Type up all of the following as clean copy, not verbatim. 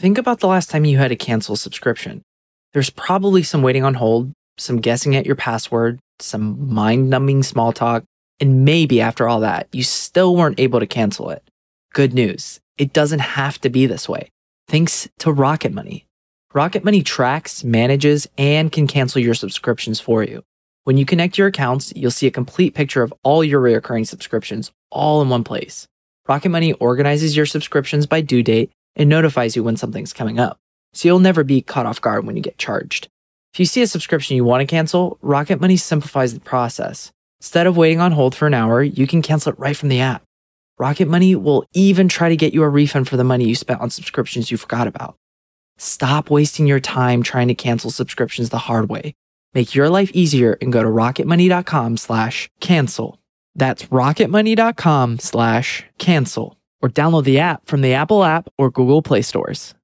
think about the last time you had to cancel a subscription. There's probably some waiting on hold, some guessing at your password, some mind-numbing small talk, and maybe after all that, you still weren't able to cancel it. Good news, it doesn't have to be this way. Thanks to Rocket Money. Rocket Money tracks, manages, and can cancel your subscriptions for you. When you connect your accounts, you'll see a complete picture of all your recurring subscriptions all in one place. Rocket Money organizes your subscriptions by due date and notifies you when something's coming up, so you'll never be caught off guard when you get charged. If you see a subscription you want to cancel, Rocket Money simplifies the process. Instead of waiting on hold for an hour, you can cancel it right from the app. Rocket Money will even try to get you a refund for the money you spent on subscriptions you forgot about. Stop wasting your time trying to cancel subscriptions the hard way. Make your life easier and go to rocketmoney.com/cancel. That's rocketmoney.com/cancel. Or download the app from the Apple app or Google Play stores.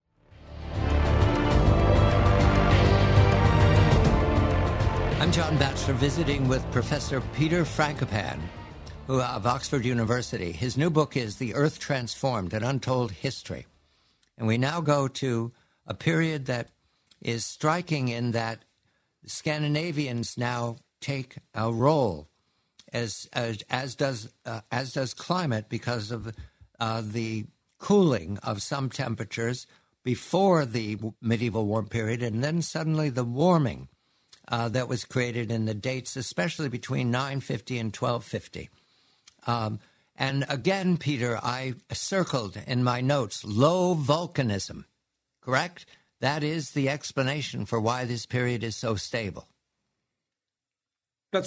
I'm John Batchelor, visiting with Professor Peter Frankopan of Oxford University. His new book is The Earth Transformed, An Untold History. And we now go to a period that is striking in that Scandinavians now take a role, as does climate, because of the cooling of some temperatures before the medieval warm period, and then suddenly the warming that was created in the dates, especially between 950 and 1250. And again, Peter, I circled in my notes low volcanism, correct? That is the explanation for why this period is so stable. That's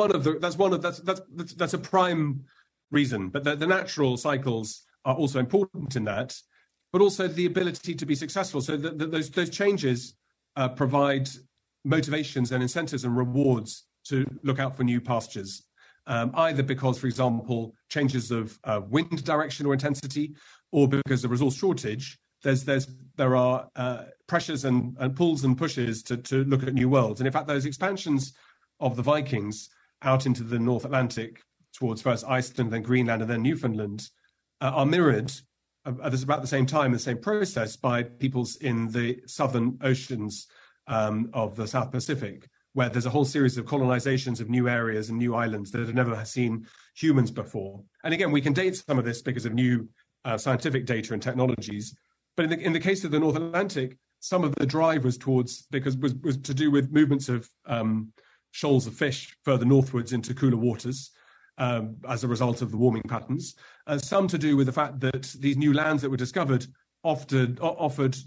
a prime reason, but the natural cycles are also important in that, but also the ability to be successful. So those changes provide motivations and incentives and rewards to look out for new pastures, either because, for example, changes of wind direction or intensity, or because of resource shortage. There are pressures and pulls and pushes to look at new worlds. And in fact, those expansions of the Vikings out into the North Atlantic towards first Iceland, then Greenland, and then Newfoundland are mirrored at about the same time, the same process, by peoples in the southern oceans of the South Pacific, where there's a whole series of colonizations of new areas and new islands that have never seen humans before. And again, we can date some of this because of new scientific data and technologies. But in the case of the North Atlantic, some of the drive was was to do with movements of shoals of fish further northwards into cooler waters as a result of the warming patterns. Some to do with the fact that these new lands that were discovered offered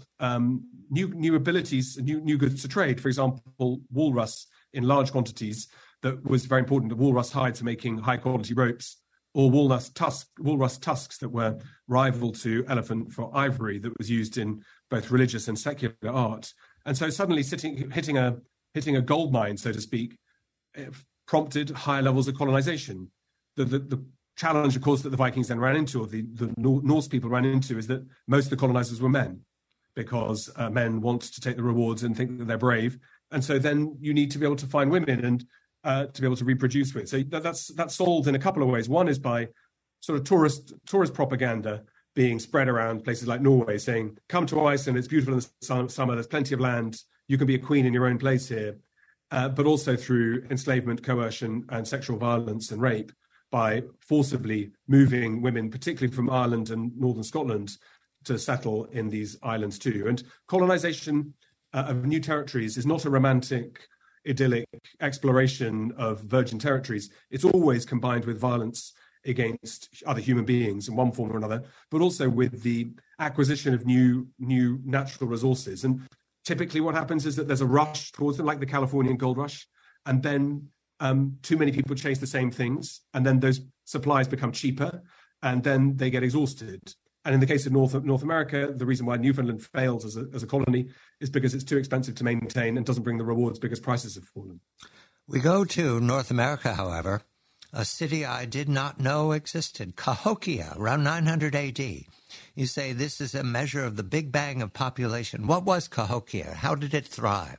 new abilities, new goods to trade. For example, walrus in large quantities that was very important. The walrus hide for making high quality ropes, or walrus tusks that were rival to elephant for ivory that was used in both religious and secular art. And so suddenly hitting a gold mine, so to speak, prompted higher levels of colonization. The challenge, of course, that the Vikings then ran into, or the Norse people ran into, is that most of the colonizers were men, because men want to take the rewards and think that they're brave. And so then you need to be able to find women and to be able to reproduce with. So that's solved in a couple of ways. One is by sort of tourist propaganda being spread around places like Norway, saying, come to Iceland, it's beautiful in the summer, there's plenty of land, you can be a queen in your own place here. But also through enslavement, coercion, and sexual violence and rape, by forcibly moving women, particularly from Ireland and northern Scotland, to settle in these islands too. And colonization of new territories is not a romantic, idyllic exploration of virgin territories. It's always combined with violence against other human beings in one form or another, but also with the acquisition of new natural resources. And typically what happens is that there's a rush towards them, like the Californian gold rush, and then too many people chase the same things, and then those supplies become cheaper, and then they get exhausted. And in the case of North America, the reason why Newfoundland fails as a colony is because it's too expensive to maintain and doesn't bring the rewards because prices have fallen. We go to North America, however, a city I did not know existed, Cahokia, around 900 A.D. You say this is a measure of the Big Bang of population. What was Cahokia? How did it thrive?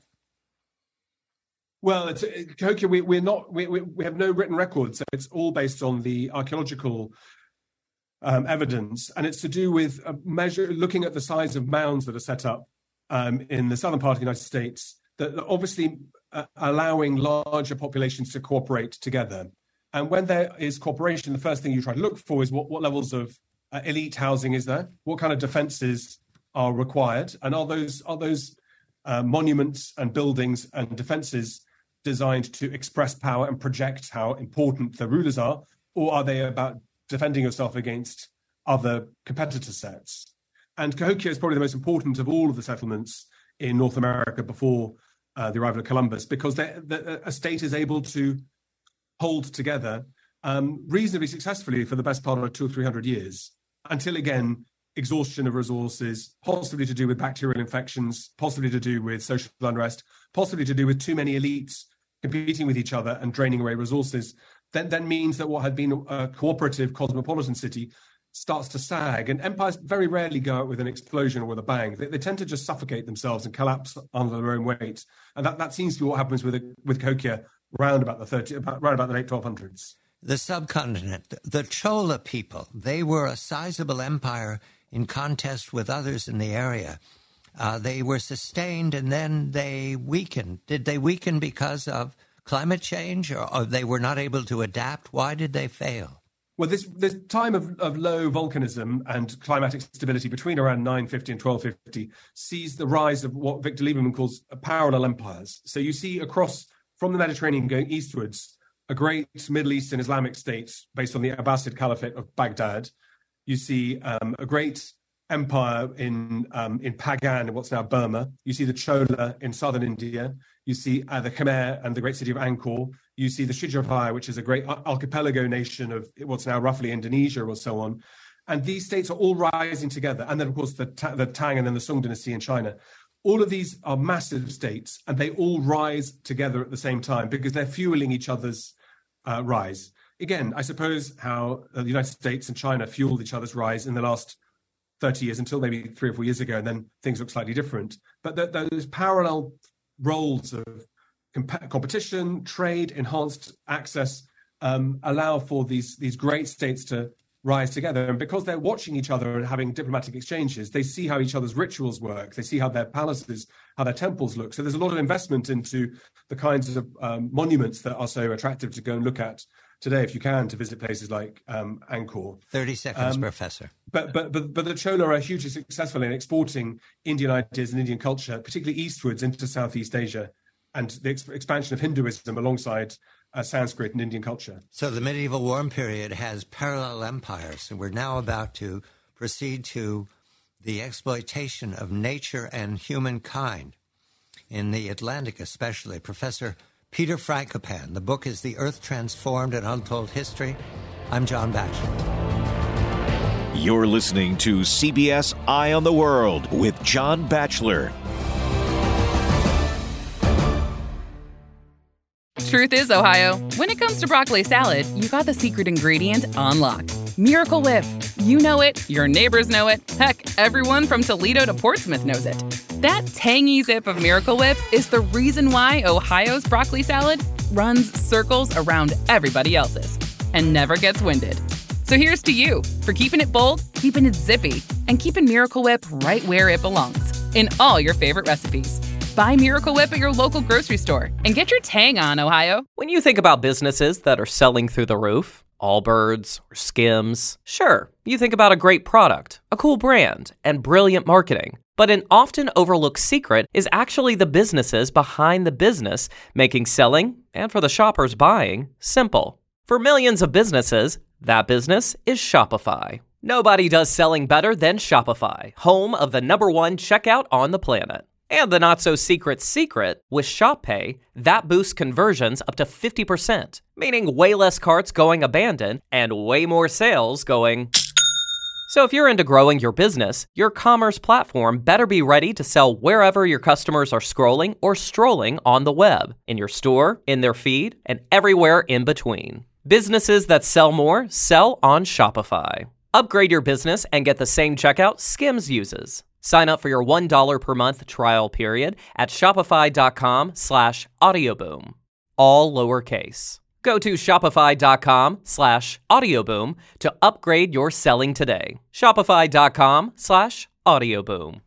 Well, Cahokia, we have no written records, so it's all based on the archaeological evidence, and it's to do with looking at the size of mounds that are set up in the southern part of the United States, that are obviously allowing larger populations to cooperate together. And when there is cooperation, the first thing you try to look for is what levels of elite housing is there, what kind of defences are required, and are those monuments and buildings and defences designed to express power and project how important the rulers are, or are they about defending yourself against other competitor sets? And Cahokia is probably the most important of all of the settlements in North America before the arrival of Columbus, because a state is able to hold together reasonably successfully for the best part of 200 or 300 years, until again, exhaustion of resources, possibly to do with bacterial infections, possibly to do with social unrest, possibly to do with too many elites competing with each other and draining away resources, then means that what had been a cooperative cosmopolitan city starts to sag. And empires very rarely go out with an explosion or with a bang. They tend to just suffocate themselves and collapse under their own weight. And that seems to be what happens with Cahokia round about the late 1200s. The subcontinent, the Chola people, they were a sizable empire in contest with others in the area. They were sustained and then they weakened. Did they weaken because of climate change, or they were not able to adapt? Why did they fail? Well, this time of low volcanism and climatic stability between around 950 and 1250 sees the rise of what Victor Lieberman calls parallel empires. So you see across from the Mediterranean going eastwards a great Middle Eastern Islamic state based on the Abbasid Caliphate of Baghdad. You see a great empire in Pagan, in what's now Burma. You see the Chola in southern India. You see the Khmer and the great city of Angkor. You see the Shijarpaya, which is a great archipelago nation of what's now roughly Indonesia or so on. And these states are all rising together. And then, of course, the Tang and then the Song dynasty in China. All of these are massive states, and they all rise together at the same time because they're fueling each other's rise. Again, I suppose how the United States and China fueled each other's rise in the last 30 years until maybe 3 or 4 years ago, and then things look slightly different. But those parallel roles of competition, trade, enhanced access allow for these great states to rise together. And because they're watching each other and having diplomatic exchanges, they see how each other's rituals work. They see how their palaces, how their temples look. So there's a lot of investment into the kinds of monuments that are so attractive to go and look at today, if you can, to visit places like Angkor. 30 seconds, Professor. But the Chola are hugely successful in exporting Indian ideas and Indian culture, particularly eastwards into Southeast Asia, and the expansion of Hinduism alongside Sanskrit and Indian culture. So the medieval warm period has parallel empires, and we're now about to proceed to the exploitation of nature and humankind in the Atlantic especially. Professor Peter Frankopan. The book is The Earth Transformed, an Untold History. I'm John Batchelor. You're listening to CBS Eye on the World with John Batchelor. Truth is, Ohio, when it comes to broccoli salad, you got the secret ingredient on lock. Miracle Whip. You know it, your neighbors know it, heck, everyone from Toledo to Portsmouth knows it. That tangy zip of Miracle Whip is the reason why Ohio's broccoli salad runs circles around everybody else's and never gets winded. So here's to you for keeping it bold, keeping it zippy, and keeping Miracle Whip right where it belongs, in all your favorite recipes. Buy Miracle Whip at your local grocery store and get your tang on, Ohio. When you think about businesses that are selling through the roof, Allbirds or Skims, sure, you think about a great product, a cool brand, and brilliant marketing. But an often overlooked secret is actually the businesses behind the business, making selling, and for the shoppers buying, simple. For millions of businesses, that business is Shopify. Nobody does selling better than Shopify, home of the #1 checkout on the planet. And the not-so-secret secret, with Shop Pay, that boosts conversions up to 50%, meaning way less carts going abandoned and way more sales going... So if you're into growing your business, your commerce platform better be ready to sell wherever your customers are scrolling or strolling on the web, in your store, in their feed, and everywhere in between. Businesses that sell more sell on Shopify. Upgrade your business and get the same checkout Skims uses. Sign up for your $1 per month trial period at shopify.com/audioboom. All lowercase. Go to shopify.com/audioboom to upgrade your selling today. Shopify.com/audioboom.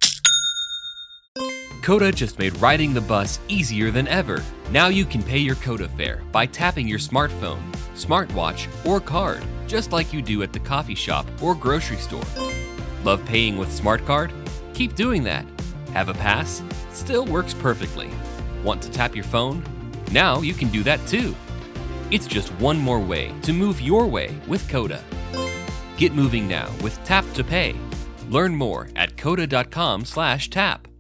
Coda just made riding the bus easier than ever. Now you can pay your Coda fare by tapping your smartphone, smartwatch, or card, just like you do at the coffee shop or grocery store. Love paying with SmartCard? Keep doing that. Have a pass? Still works perfectly. Want to tap your phone? Now you can do that too. It's just one more way to move your way with Coda. Get moving now with Tap to Pay. Learn more at coda.com/tap.